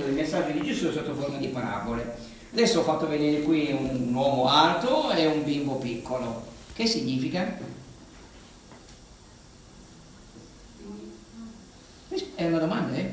il messaggio di Gesù sotto forma di parabole. Adesso ho fatto vedere qui un uomo alto e un bimbo piccolo. Che significa? È una domanda, eh?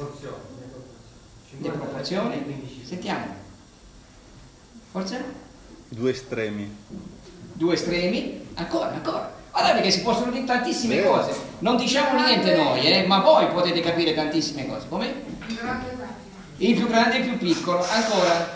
Le proporzioni? Sentiamo. Forza? Due estremi. Due estremi? Ancora. Guardate che si possono dire tantissime cose. Non diciamo niente noi, ma voi potete capire tantissime cose. Come? Il più grande e il più piccolo. Ancora.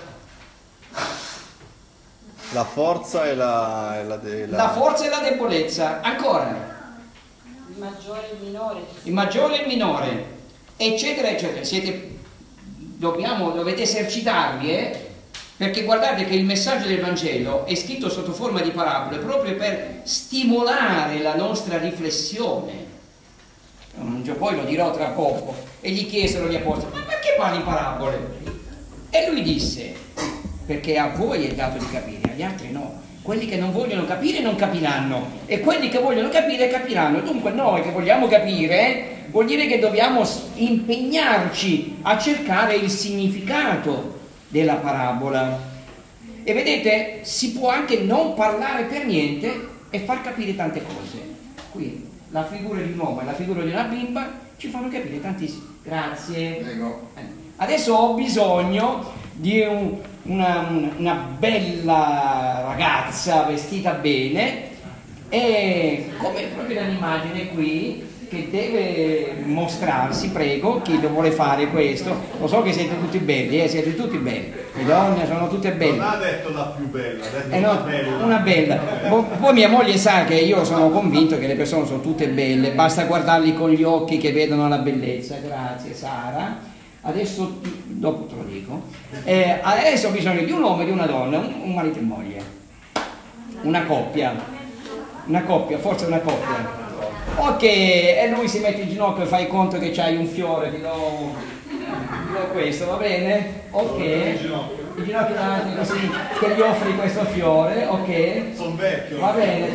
La forza e La forza e la debolezza. Ancora. Il maggiore e il minore. Il maggiore e il minore. Eccetera, eccetera. Dovete esercitarvi, perché guardate che il messaggio del Vangelo è scritto sotto forma di parabole proprio per stimolare la nostra riflessione. Poi lo dirò tra poco. E gli chiesero gli apostoli: ma perché parli in parabole? E lui disse: perché a voi è dato di capire, agli altri no. Quelli che non vogliono capire non capiranno, e quelli che vogliono capire capiranno. Dunque noi che vogliamo capire, vuol dire che dobbiamo impegnarci a cercare il significato della parabola. E vedete, si può anche non parlare per niente e far capire tante cose. Qui la figura di un uomo e la figura di una bimba ci fanno capire tantissimo. Grazie. Prego. Adesso ho bisogno di una bella ragazza vestita bene, e come proprio nell'immagine qui che deve mostrarsi. Prego, chi lo vuole fare questo? Lo so che siete tutti belli, siete tutti belli, le donne sono tutte belle. Non ha detto la più bella, ha detto No, una bella. Poi mia moglie sa che io sono convinto che le persone sono tutte belle, basta guardarli con gli occhi che vedono la bellezza. Grazie Sara. Adesso, dopo te lo dico, adesso ho bisogno di un uomo e di una donna, un marito e moglie, una coppia, forse una coppia. Ok, e lui si mette in ginocchio e fai conto che c'hai un fiore, ti do questo, va bene? Ok, il ginocchio davanti così, che gli offri questo fiore, ok? Sono vecchio. Va bene.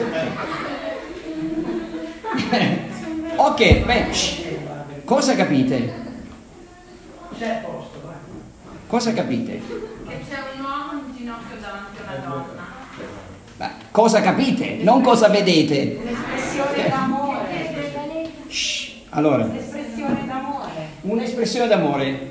Ok, beh, cosa capite? Cosa capite? Che c'è un uomo in ginocchio davanti a una donna. Beh, cosa capite? Non cosa vedete. Un'espressione d'amore. Allora, Un'espressione d'amore. un'espressione d'amore.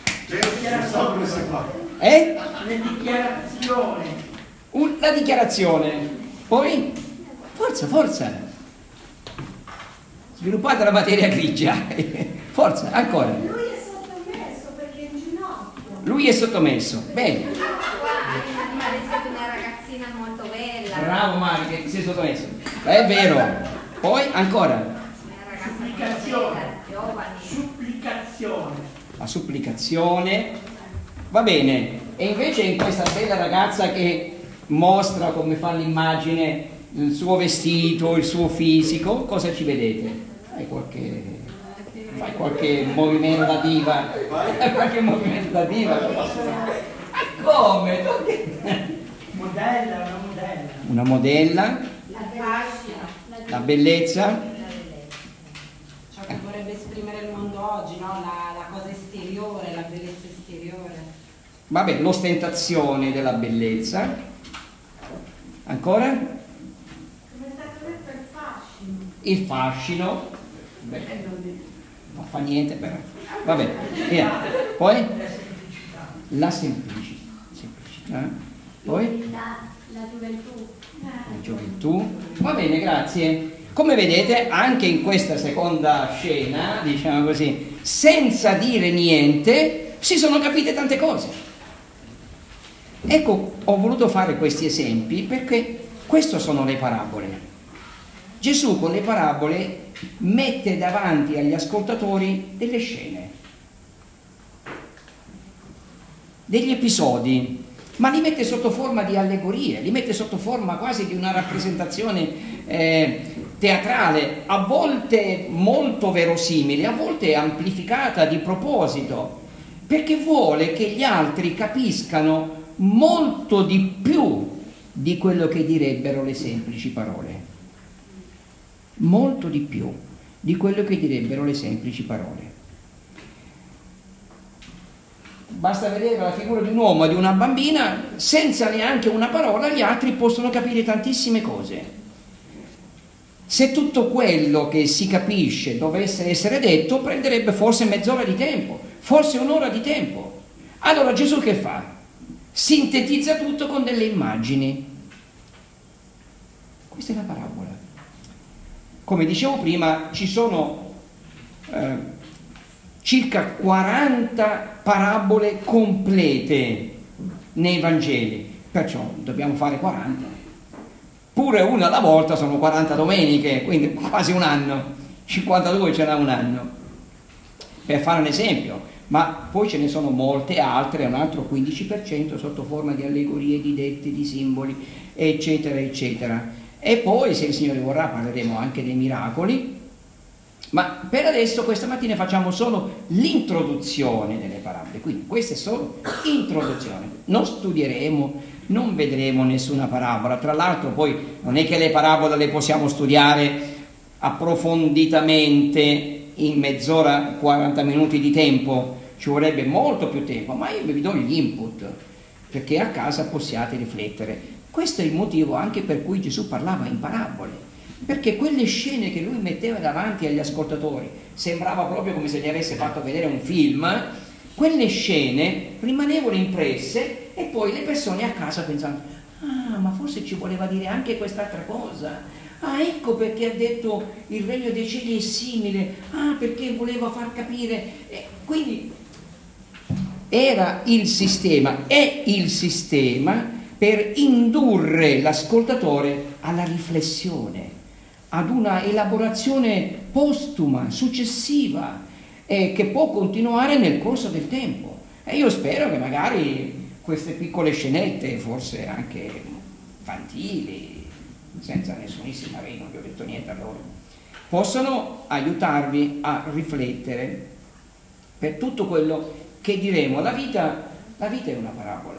Le dichiarazioni. La dichiarazione. Poi, forza. Sviluppate la materia grigia. Forza, ancora. Lui è sottomesso perché è in ginocchio. Lui è sottomesso. Bene. Parece una ragazzina molto bella. Bravo Mario, che sei sottomesso. È vero. Poi, ancora. Una ragazza Supplicazione. giovane. Supplicazione. La supplicazione. Va bene. E invece in questa bella ragazza che mostra come fa l'immagine, il suo vestito, il suo fisico, cosa ci vedete? Fai qualche movimento da diva. Qualche movimento da diva. Ma come? Modella, una modella. Una modella, La fascia. la bellezza. Ciò che vorrebbe esprimere il mondo oggi, no? La cosa esteriore, la bellezza esteriore. Vabbè, l'ostentazione della bellezza. Ancora? Come è stato detto il fascino. Il fascino. Beh, non fa niente, però. Vabbè, via. Poi? La semplicità. Poi? La gioventù. La gioventù. Va bene, grazie. Come vedete, anche in questa seconda scena, diciamo così, senza dire niente, si sono capite tante cose. Ecco, ho voluto fare questi esempi perché queste sono le parabole. Gesù con le parabole mette davanti agli ascoltatori delle scene, degli episodi, ma li mette sotto forma di allegorie, li mette sotto forma quasi di una rappresentazione teatrale, a volte molto verosimile, a volte amplificata di proposito, perché vuole che gli altri capiscano molto di più di quello che direbbero le semplici parole. Molto di più di quello che direbbero le semplici parole. basta vedere la figura di un uomo e di una bambina, senza neanche una parola gli altri possono capire tantissime cose. Se tutto quello che si capisce dovesse essere detto, prenderebbe forse mezz'ora di tempo, forse un'ora di tempo. Allora Gesù che fa? Sintetizza tutto con delle immagini. Questa è la parabola. Come dicevo prima, ci sono circa 40 parabole complete nei Vangeli, perciò dobbiamo fare 40. Pure una alla volta sono 40 domeniche, quindi quasi un anno, 52 ce n'è un anno, per fare un esempio, ma poi ce ne sono molte altre, un altro 15% sotto forma di allegorie, di detti, di simboli, eccetera, eccetera. E poi, se il Signore vorrà, parleremo anche dei miracoli, ma per adesso questa mattina facciamo solo l'introduzione delle parabole, quindi questa è solo introduzione, non studieremo, non vedremo nessuna parabola. Tra l'altro poi non è che le parabole le possiamo studiare approfonditamente in mezz'ora, 40 minuti di tempo, ci vorrebbe molto più tempo, ma io vi do gli input perché a casa possiate riflettere. Questo è il motivo anche per cui Gesù parlava in parabole, perché quelle scene che lui metteva davanti agli ascoltatori sembrava proprio come se gli avesse fatto vedere un film. Quelle scene rimanevano impresse e poi le persone a casa pensavano: ah, ma forse ci voleva dire anche quest'altra cosa, ah, ecco perché ha detto il regno dei cieli è simile, ah, perché voleva far capire. Quindi era il sistema, è il sistema per indurre l'ascoltatore alla riflessione, ad una elaborazione postuma, successiva, che può continuare nel corso del tempo. E io spero che magari queste piccole scenette, forse anche infantili, senza nessunissima regola, non vi ho detto niente a loro, possano aiutarvi a riflettere per tutto quello che diremo. La vita è una parabola.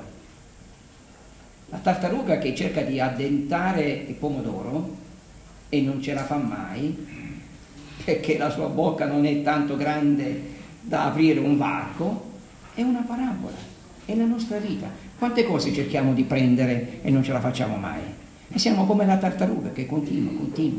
La tartaruga che cerca di addentare il pomodoro e non ce la fa mai, perché la sua bocca non è tanto grande da aprire un varco, è una parabola, è la nostra vita. Quante cose cerchiamo di prendere e non ce la facciamo mai? E siamo come la tartaruga che continua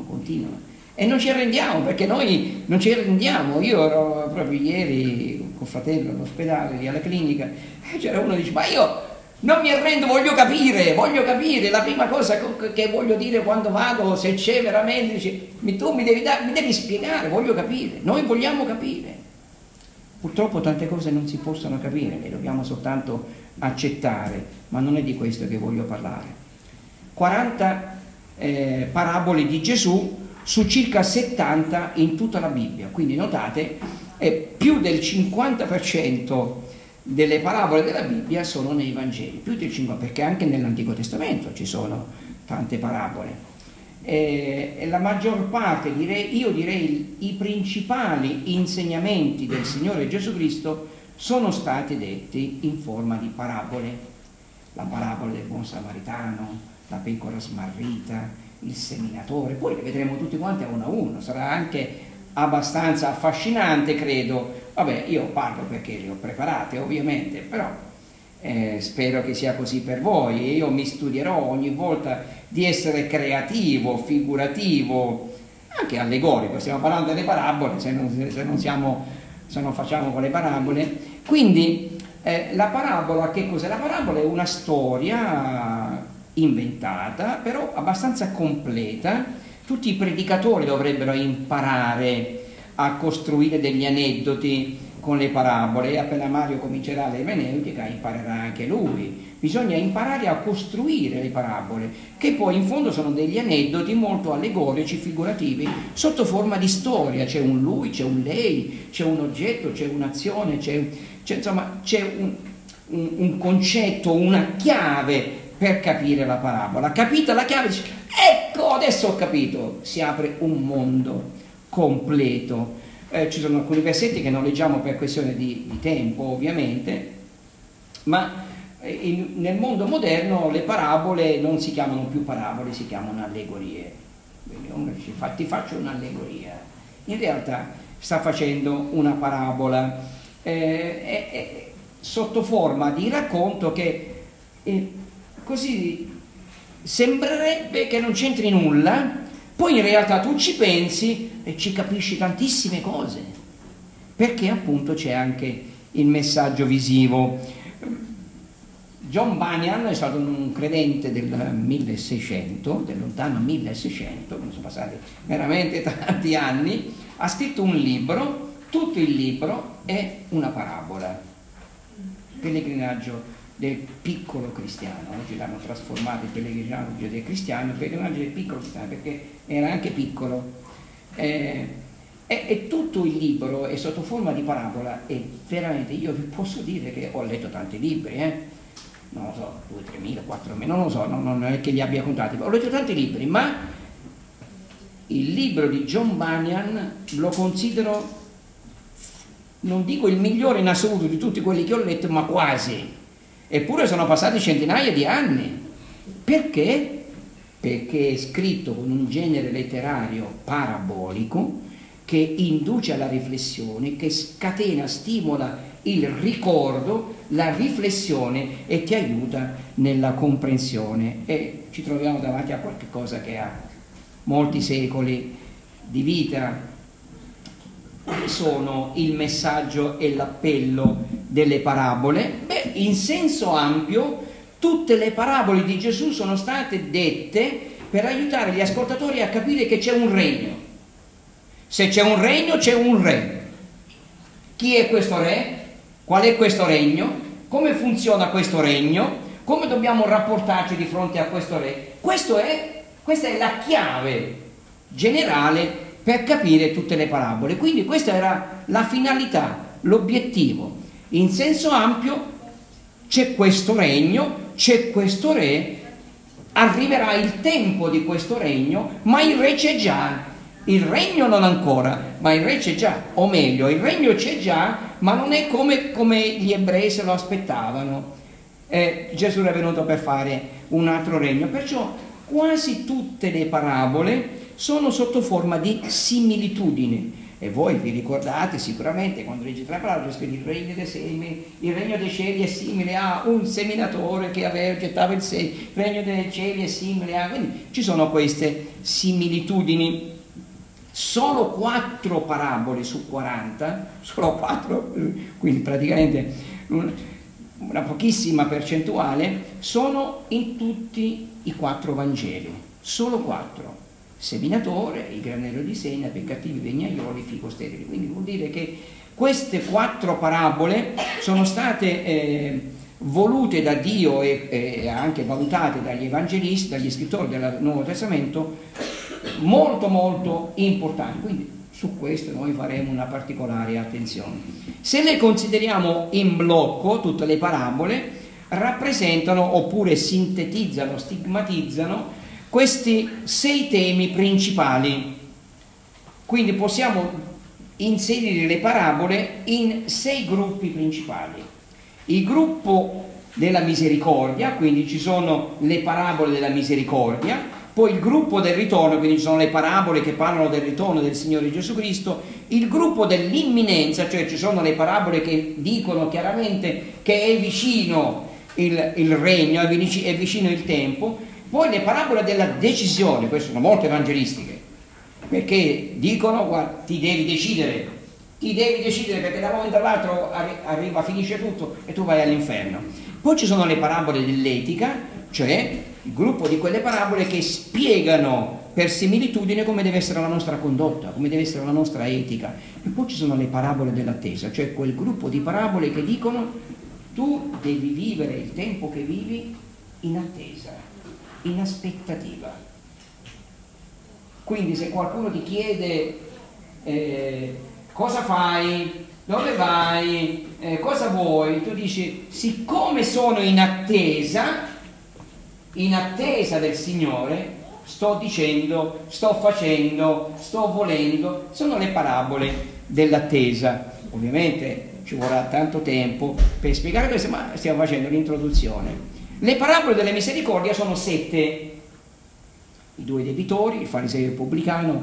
e non ci arrendiamo, perché noi non ci arrendiamo. Io ero proprio ieri con fratello all'ospedale, lì alla clinica, e c'era uno che dice: ma io non mi arrendo, voglio capire, la prima cosa che voglio dire quando vado, se c'è veramente, dice, tu mi devi spiegare, voglio capire, noi vogliamo capire. Purtroppo tante cose non si possono capire, le dobbiamo soltanto accettare, ma non è di questo che voglio parlare. 40 parabole di Gesù su circa 70 in tutta la Bibbia, quindi notate, più del 50% delle parabole della Bibbia sono nei Vangeli, più del 50%, perché anche nell'Antico Testamento ci sono tante parabole. E la maggior parte, io direi i principali insegnamenti del Signore Gesù Cristo sono stati detti in forma di parabole. La parabola del buon samaritano, la pecora smarrita, il seminatore, poi le vedremo tutti quanti a uno, sarà anche abbastanza affascinante, credo. Vabbè, io parlo perché le ho preparate ovviamente, però spero che sia così per voi, e io mi studierò ogni volta di essere creativo, figurativo, anche allegorico. Stiamo parlando delle parabole, se non facciamo con le parabole. Quindi la parabola, che cos'è? La parabola è una storia inventata, però abbastanza completa. Tutti i predicatori dovrebbero imparare a costruire degli aneddoti con le parabole, e appena Mario comincerà l'ermeneutica imparerà anche lui. Bisogna imparare a costruire le parabole, che poi in fondo sono degli aneddoti molto allegorici, figurativi, sotto forma di storia. C'è un lui, c'è un lei, c'è un oggetto, c'è un'azione, c'è un concetto, una chiave per capire la parabola. Capita la chiave, dice: ecco, adesso ho capito. Si apre un mondo completo. Ci sono alcuni versetti che non leggiamo per questione di tempo, ovviamente, ma nel mondo moderno le parabole non si chiamano più parabole, si chiamano allegorie. Quindi uno dice: ti faccio un'allegoria. In realtà sta facendo una parabola. sotto forma di racconto che così sembrerebbe che non c'entri nulla, poi in realtà tu ci pensi e ci capisci tantissime cose, perché appunto c'è anche il messaggio visivo. John Bunyan è stato un credente del 1600, del lontano 1600, non sono passati veramente tanti anni, ha scritto un libro, tutto il libro è una parabola, pellegrinaggio del piccolo cristiano. Oggi l'hanno trasformato il pellegrinaggio del cristiano, il pellegrinaggio del piccolo cristiano, perché era anche piccolo. E tutto il libro è sotto forma di parabola, e veramente io vi posso dire che ho letto tanti libri, non lo so, 2.000, 3.000, 4.000, non lo so, non è che li abbia contati, ho letto tanti libri, ma il libro di John Bunyan lo considero, non dico il migliore in assoluto di tutti quelli che ho letto, ma quasi. Eppure sono passati centinaia di anni. Perché? Perché è scritto con un genere letterario parabolico che induce alla riflessione, che scatena, stimola il ricordo, la riflessione e ti aiuta nella comprensione. E ci troviamo davanti a qualche cosa che ha molti secoli di vita. Quali sono il messaggio e l'appello delle parabole? Beh, in senso ampio, tutte le parabole di Gesù sono state dette per aiutare gli ascoltatori a capire che c'è un regno. Se c'è un regno, c'è un re. Chi è questo re? Qual è questo regno? Come funziona questo regno? Come dobbiamo rapportarci di fronte a questo re? Questa è la chiave generale per capire tutte le parabole. Quindi questa era la finalità, l'obiettivo. In senso ampio c'è questo regno, c'è questo re, arriverà il tempo di questo regno, ma il re c'è già. Il regno non ancora, ma il re c'è già. O meglio, il regno c'è già, ma non è come gli ebrei se lo aspettavano. Gesù era venuto per fare un altro regno. Perciò quasi tutte le parabole sono sotto forma di similitudine, e voi vi ricordate sicuramente quando leggete la parola che il regno dei cieli è simile a un seminatore che gettava il seme, il regno dei cieli è simile a... Quindi ci sono queste similitudini. Solo 4 parabole su 40, solo 4, quindi praticamente una pochissima percentuale, sono in tutti i 4 Vangeli, solo 4. Seminatore, il granello di sena, per i cattivi vignaioli, fico sterili. Quindi vuol dire che queste 4 parabole sono state volute da Dio e anche valutate dagli evangelisti, dagli scrittori del Nuovo Testamento, molto molto importanti. Quindi su questo noi faremo una particolare attenzione. Se le consideriamo in blocco, tutte le parabole rappresentano oppure sintetizzano, stigmatizzano questi 6 temi principali. Quindi possiamo inserire le parabole in 6 gruppi principali. Il gruppo della misericordia, quindi ci sono le parabole della misericordia, poi il gruppo del ritorno, quindi ci sono le parabole che parlano del ritorno del Signore Gesù Cristo, il gruppo dell'imminenza, cioè ci sono le parabole che dicono chiaramente che è vicino il regno, è vicino il tempo. Poi le parabole della decisione, queste sono molto evangelistiche, perché dicono: guarda, ti devi decidere perché da un momento all'altro finisce tutto e tu vai all'inferno. Poi ci sono le parabole dell'etica, cioè il gruppo di quelle parabole che spiegano per similitudine come deve essere la nostra condotta, come deve essere la nostra etica. E poi ci sono le parabole dell'attesa, cioè quel gruppo di parabole che dicono: tu devi vivere il tempo che vivi in attesa, in aspettativa. Quindi se qualcuno ti chiede cosa fai, dove vai, cosa vuoi, tu dici: siccome sono in attesa del Signore, sto dicendo, sto facendo, sto volendo. Sono le parabole dell'attesa. Ovviamente ci vorrà tanto tempo per spiegare questo, ma stiamo facendo l'introduzione. Le parabole della misericordia sono 7: i 2 debitori, il fariseo e il pubblicano,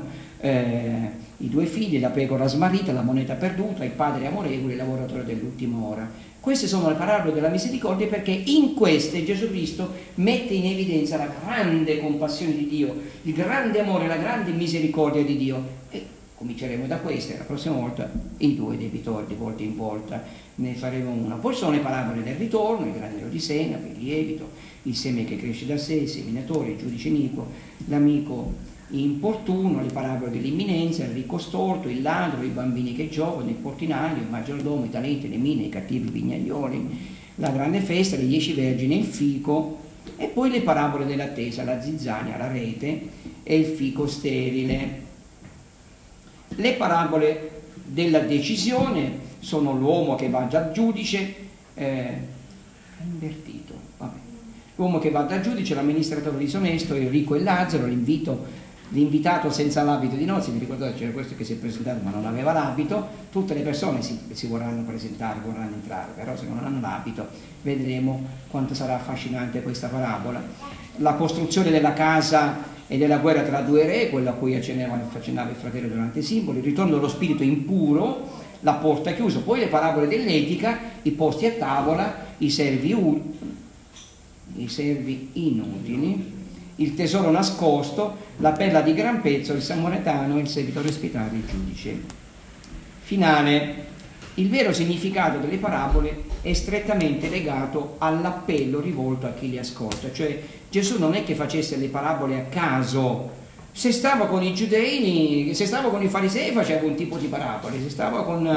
i 2 figli, la pecora smarrita, la moneta perduta, il padre amorevole, il lavoratore dell'ultima ora. Queste sono le parabole della misericordia, perché in queste Gesù Cristo mette in evidenza la grande compassione di Dio, il grande amore, la grande misericordia di Dio. E cominceremo da queste, la prossima volta i due debitori, di volta in volta ne faremo una. Poi sono le parabole del ritorno, il granello di senape, il lievito, il seme che cresce da sé, il seminatore, il giudice iniquo, l'amico importuno, le parabole dell'imminenza, il ricco storto, il ladro, i bambini che giocano, il portinaio, il maggiordomo, i talenti, le mine, i cattivi vignaioli, la grande festa, le 10 vergini, il fico, e poi le parabole dell'attesa, la zizzania, la rete e il fico sterile. Le parabole della decisione sono l'uomo che va dal giudice, invertito, vabbè. L'uomo che va dal giudice, l'amministratore disonesto, il ricco e Lazzaro, l'invitato senza l'abito di nozze. Mi ricordate, c'era questo che si è presentato ma non aveva l'abito. Tutte le persone si vorranno presentare, vorranno entrare, però se non hanno l'abito vedremo quanto sarà affascinante questa parabola. La costruzione della casa e della guerra tra due re, quella a cui accennava il fratello durante i simboli, il ritorno dello spirito impuro, la porta chiusa, poi le parabole dell'etica, i posti a tavola, i servi inutili, il tesoro nascosto, la perla di gran prezzo, il samaritano, il servitore ospitale, il giudice. Finale. Il vero significato delle parabole è strettamente legato all'appello rivolto a chi le ascolta. Cioè Gesù non è che facesse le parabole a caso. Se stava con i giudei, se stava con i farisei faceva un tipo di parabole, se stava con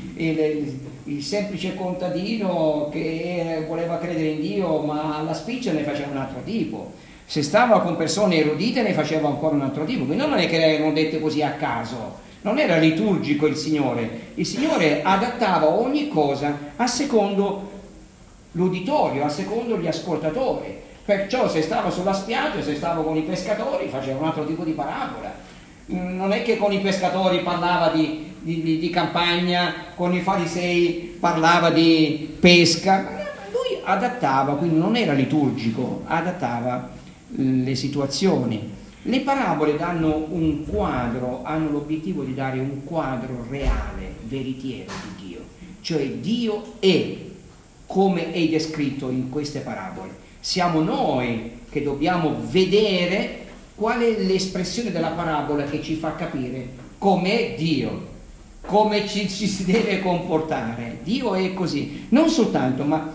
il semplice contadino che voleva credere in Dio ma alla spiccia ne faceva un altro tipo, se stava con persone erudite ne faceva ancora un altro tipo. Quindi non è che erano dette così a caso, non era liturgico il Signore adattava ogni cosa a secondo l'uditorio, a secondo gli ascoltatori. Perciò se stava sulla spiaggia, se stava con i pescatori faceva un altro tipo di parabola. Non è che con i pescatori parlava di campagna, con i farisei parlava di pesca. Lui adattava, quindi non era liturgico, adattava le situazioni. Le parabole danno un quadro, hanno l'obiettivo di dare un quadro reale, veritiero di Dio. Cioè Dio è come è descritto in queste parabole. Siamo noi che dobbiamo vedere qual è l'espressione della parabola che ci fa capire com'è Dio, come ci si deve comportare. Dio è così, non soltanto ma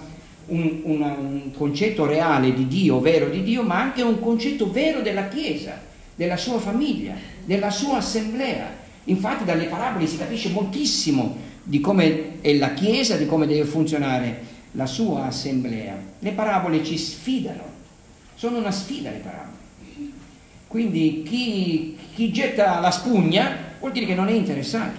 un concetto reale di Dio, vero di Dio, ma anche un concetto vero della Chiesa, della sua famiglia, della sua assemblea. Infatti dalle parabole si capisce moltissimo di come è la Chiesa, di come deve funzionare la sua assemblea. Le parabole ci sfidano, sono una sfida le parabole. Quindi chi getta la spugna vuol dire che non è interessato,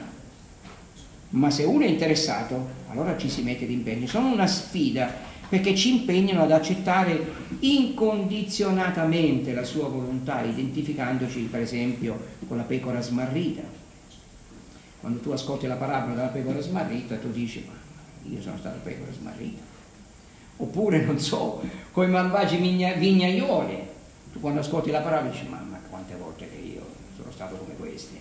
ma se uno è interessato allora ci si mette d'impegno. Sono una sfida perché ci impegnano ad accettare incondizionatamente la sua volontà, identificandoci per esempio con la pecora smarrita. Quando tu ascolti la parabola della pecora smarrita tu dici ma io sono stato pecora smarrita. Oppure non so, con i malvagi vignaioli, tu quando ascolti la parabola dici ma quante volte che io sono stato come questi.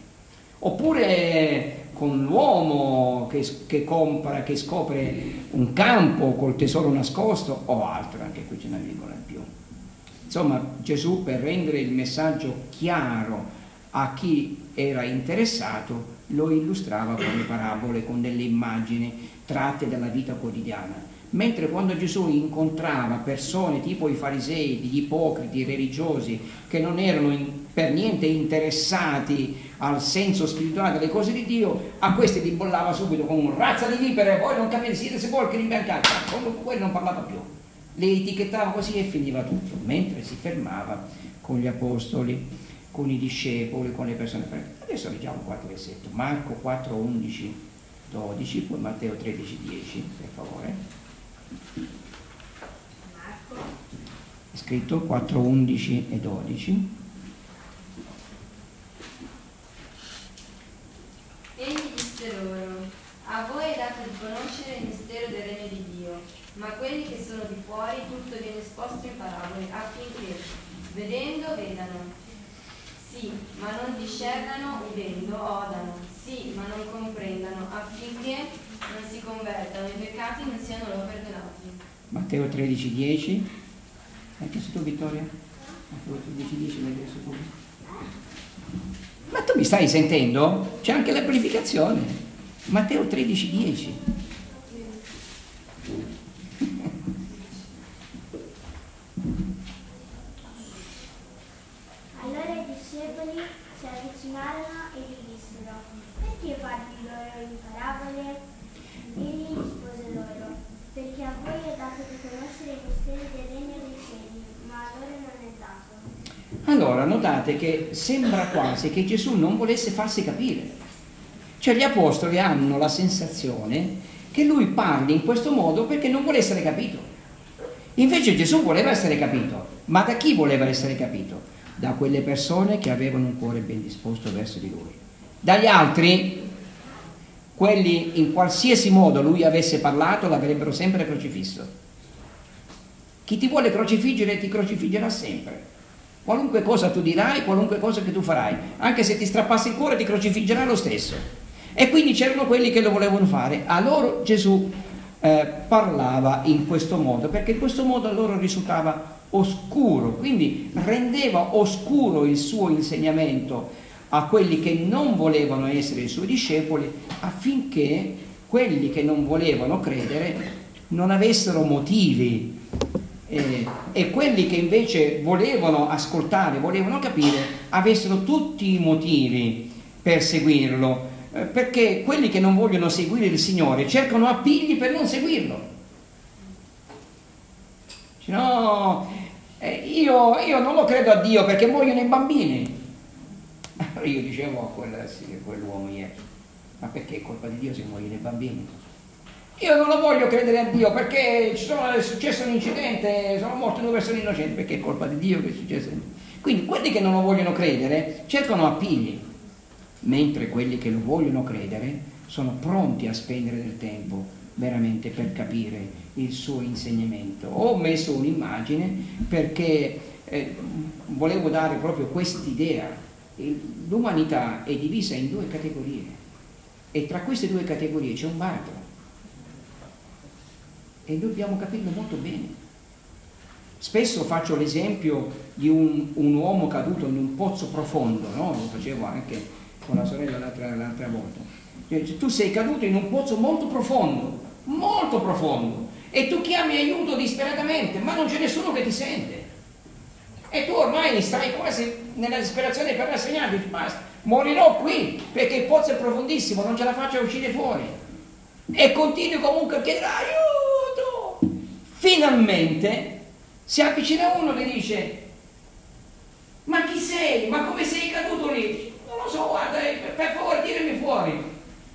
Oppure con l'uomo che compra, che scopre un campo col tesoro nascosto o altro, anche qui c'è una virgola in più. Insomma, Gesù, per rendere il messaggio chiaro a chi era interessato, lo illustrava con le parabole, con delle immagini tratte dalla vita quotidiana. Mentre quando Gesù incontrava persone tipo i farisei, gli ipocriti, i religiosi, che non erano per niente interessati al senso spirituale delle cose di Dio, a questi li bollava subito con un razza di vipere, voi non capite, siete sepolcri imbiancati, con quelli non parlava più. Le etichettava così e finiva tutto, mentre si fermava con gli apostoli, con i discepoli, con le persone. Adesso leggiamo qualche versetto, Marco 4, 11, 12, poi Matteo 13, 10, per favore. È scritto 4, 11 e 12. Egli disse loro: a voi è dato di conoscere il mistero del regno di Dio, ma quelli che sono di fuori tutto viene esposto in parabole, affinché vedendo vedano, sì, ma non discernano, udendo odano, sì, ma non comprendano, affinché non si convertano, i peccati non siano loro perdonati. Matteo 13,10. Hai chiesto tu, Vittoria? Matteo 13,10 l'hai chiesto tu? Ma tu mi stai sentendo? C'è anche l'amplificazione. Matteo 13,10. Allora i discepoli si avvicinarono e gli dissero: perché parli loro in parabole? Egli rispose loro: perché a voi è dato di conoscere i misteri del regno dei cieli, ma a loro non è dato. Allora, notate che sembra quasi che Gesù non volesse farsi capire. Cioè gli apostoli hanno la sensazione che lui parli in questo modo perché non vuole essere capito. Invece Gesù voleva essere capito. Ma da chi voleva essere capito? Da quelle persone che avevano un cuore ben disposto verso di lui. Dagli altri, quelli in qualsiasi modo lui avesse parlato, l'avrebbero sempre crocifisso. Chi ti vuole crocifiggere ti crocifiggerà sempre. Qualunque cosa tu dirai, qualunque cosa che tu farai, anche se ti strappassi il cuore ti crocifiggerà lo stesso. E quindi c'erano quelli che lo volevano fare. A loro Gesù parlava in questo modo, perché in questo modo a loro risultava oscuro, quindi rendeva oscuro il suo insegnamento a quelli che non volevano essere i suoi discepoli, affinché quelli che non volevano credere non avessero motivi e quelli che invece volevano ascoltare, volevano capire, avessero tutti i motivi per seguirlo, perché quelli che non vogliono seguire il Signore cercano appigli per non seguirlo. No, io non lo credo a Dio perché muoiono i bambini. Io dicevo a quell'uomo ieri: ma perché è colpa di Dio se muoiono i bambini? Io non lo voglio credere a Dio perché è successo un incidente, sono morte 2 persone innocenti, perché è colpa di Dio che è successo. Quindi quelli che non lo vogliono credere cercano appigli, mentre quelli che lo vogliono credere sono pronti a spendere del tempo veramente per capire il suo insegnamento. Ho messo un'immagine perché volevo dare proprio quest'idea. L'umanità è divisa in 2 categorie e tra queste 2 categorie c'è un baratro e dobbiamo capirlo molto bene. Spesso faccio l'esempio di un uomo caduto in un pozzo profondo, no? Lo facevo anche con la sorella l'altra volta. Cioè, tu sei caduto in un pozzo molto profondo e tu chiami aiuto disperatamente, ma non c'è nessuno che ti sente e tu ormai stai quasi nella disperazione per rassegnarti, basta, morirò qui perché il pozzo è profondissimo, non ce la faccio a uscire fuori, e continui comunque a chiedere aiuto. Finalmente si avvicina uno che dice: ma chi sei? Ma come sei caduto lì? Non lo so, guarda, per favore tirami fuori.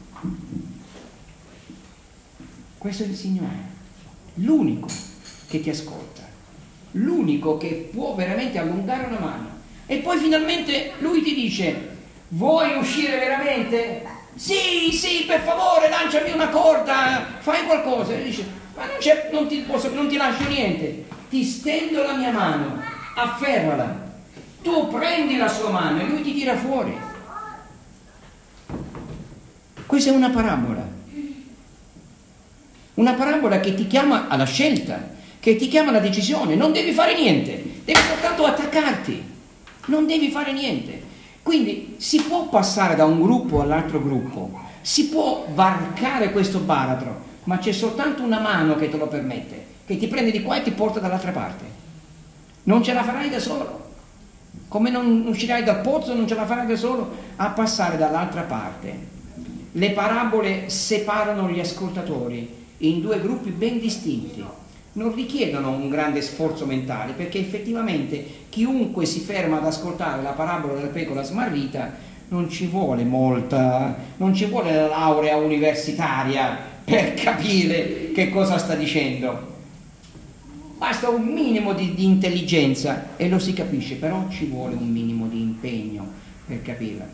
Questo è il Signore, l'unico che ti ascolta, l'unico che può veramente allungare una mano. E poi finalmente lui ti dice: vuoi uscire veramente? Sì, per favore, lanciami una corda, fai qualcosa. E dice: ma non ti lascio niente, ti stendo la mia mano, afferrala. Tu prendi la sua mano e lui ti tira fuori. Questa è una parabola. Una parabola che ti chiama alla scelta, che ti chiama alla decisione. Non devi fare niente, devi soltanto attaccarti, non devi fare niente. Quindi si può passare da un gruppo all'altro gruppo, si può varcare questo baratro, ma c'è soltanto una mano che te lo permette, che ti prende di qua e ti porta dall'altra parte. Non ce la farai da solo, come non uscirai dal pozzo, non ce la farai da solo a passare dall'altra parte. Le parabole separano gli ascoltatori in 2 gruppi ben distinti, non richiedono un grande sforzo mentale, perché effettivamente chiunque si ferma ad ascoltare la parabola della pecora smarrita non ci vuole la laurea universitaria per capire che cosa sta dicendo. Basta un minimo di intelligenza e lo si capisce, però ci vuole un minimo di impegno per capirla.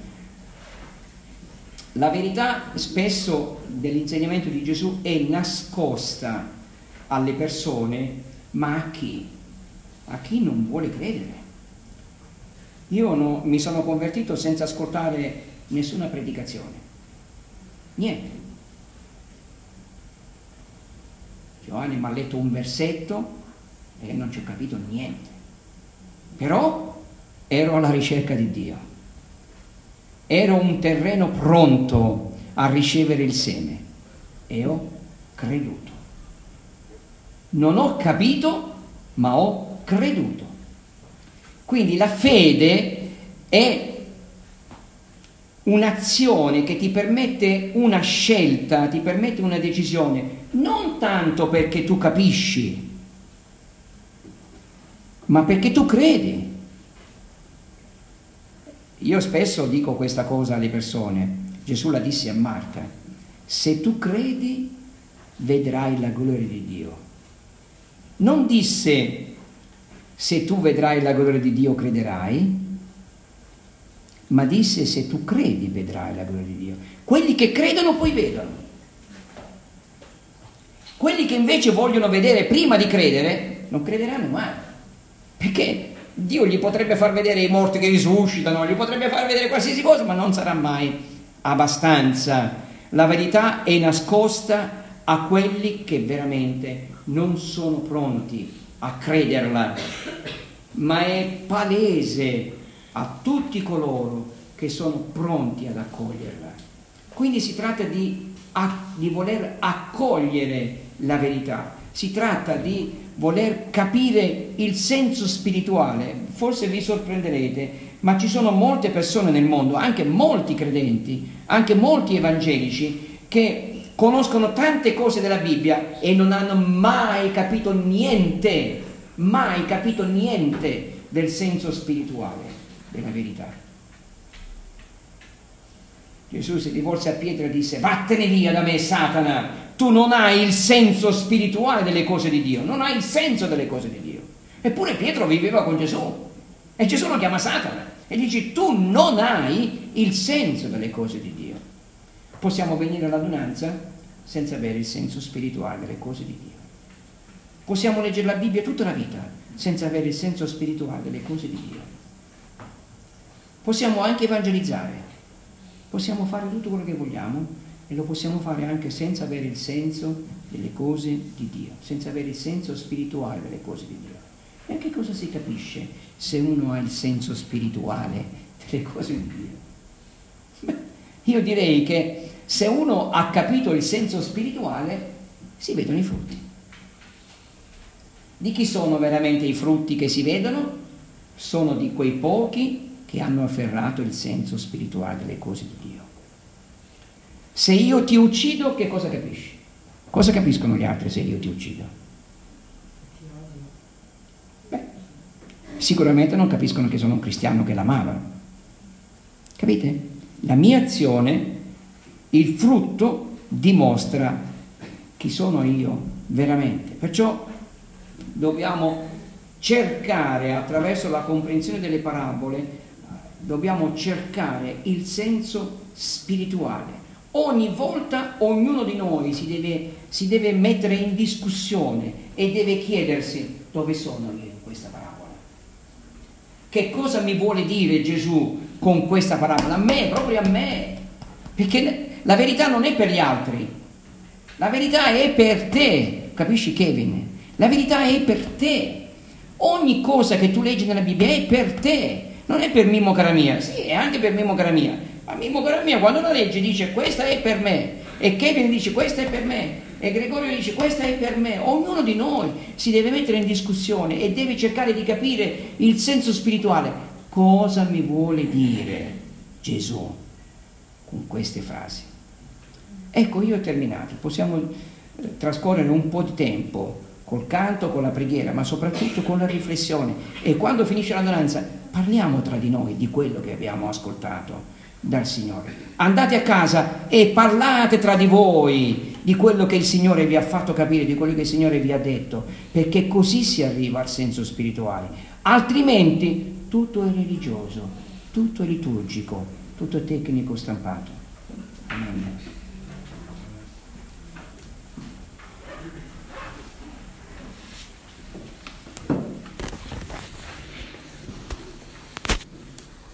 La verità spesso dell'insegnamento di Gesù è nascosta alle persone, ma a chi? A chi non vuole credere. Io mi sono convertito senza ascoltare nessuna predicazione, niente. Giovanni mi ha letto un versetto e non ci ho capito niente. Però ero alla ricerca di Dio. Ero un terreno pronto a ricevere il seme e ho creduto. Non ho capito, ma ho creduto. Quindi la fede è un'azione che ti permette una scelta, ti permette una decisione, non tanto perché tu capisci, ma perché tu credi. Io spesso dico questa cosa alle persone, Gesù la disse a Marta: se tu credi vedrai la gloria di Dio. Non disse se tu vedrai la gloria di Dio crederai, ma disse se tu credi vedrai la gloria di Dio. Quelli che credono poi vedono. Quelli che invece vogliono vedere prima di credere non crederanno mai, perché Dio gli potrebbe far vedere i morti che risuscitano, gli potrebbe far vedere qualsiasi cosa, ma non sarà mai abbastanza. La verità è nascosta a quelli che veramente non sono pronti a crederla, ma è palese a tutti coloro che sono pronti ad accoglierla. Quindi si tratta di voler accogliere la verità, si tratta di voler capire il senso spirituale. Forse vi sorprenderete, ma ci sono molte persone nel mondo, anche molti credenti, anche molti evangelici, che conoscono tante cose della Bibbia e non hanno mai capito niente del senso spirituale della verità. Gesù si rivolse a Pietro e disse: vattene via da me, Satana, tu non hai il senso spirituale delle cose di Dio, non hai il senso delle cose di Dio. Eppure Pietro viveva con Gesù e Gesù lo chiama Satana e dice: tu non hai il senso delle cose di Dio. Possiamo venire all'adunanza senza avere il senso spirituale delle cose di Dio. Possiamo leggere la Bibbia tutta la vita senza avere il senso spirituale delle cose di Dio. Possiamo anche evangelizzare, possiamo fare tutto quello che vogliamo e lo possiamo fare anche senza avere il senso delle cose di Dio, senza avere il senso spirituale delle cose di Dio. E a che cosa si capisce se uno ha il senso spirituale delle cose di Dio? Beh, io direi che se uno ha capito il senso spirituale, si vedono i frutti. Di chi sono veramente i frutti che si vedono? Sono di quei pochi che hanno afferrato il senso spirituale delle cose di Dio. Se io ti uccido, che cosa capisci? Cosa capiscono gli altri se io ti uccido? Beh, sicuramente non capiscono che sono un cristiano che l'amava. Capite? La mia azione, il frutto, dimostra chi sono io veramente. Perciò dobbiamo cercare, attraverso la comprensione delle parabole, dobbiamo cercare il senso spirituale. Ogni volta ognuno di noi si deve mettere in discussione e deve chiedersi: dove sono io in questa parabola? Che cosa mi vuole dire Gesù con questa parabola? A me, proprio a me. Perché la verità non è per gli altri, la verità è per te, capisci Kevin? La verità è per te. Ogni cosa che tu leggi nella Bibbia è per te, non è per Mimmo Caramia. Sì, è anche per Mimmo Caramia, ma Mimmo Caramia quando la legge dice: questa è per me, e Kevin dice: questa è per me, e Gregorio dice: questa è per me. Ognuno di noi si deve mettere in discussione e deve cercare di capire il senso spirituale. Cosa mi vuole dire Gesù con queste frasi? Ecco, io ho terminato. Possiamo trascorrere un po' di tempo col canto, con la preghiera, ma soprattutto con la riflessione. E quando finisce l'adunanza parliamo tra di noi di quello che abbiamo ascoltato dal Signore. Andate a casa e parlate tra di voi di quello che il Signore vi ha fatto capire, di quello che il Signore vi ha detto, perché così si arriva al senso spirituale. Altrimenti tutto è religioso, tutto è liturgico, tutto è tecnico stampato. Amen.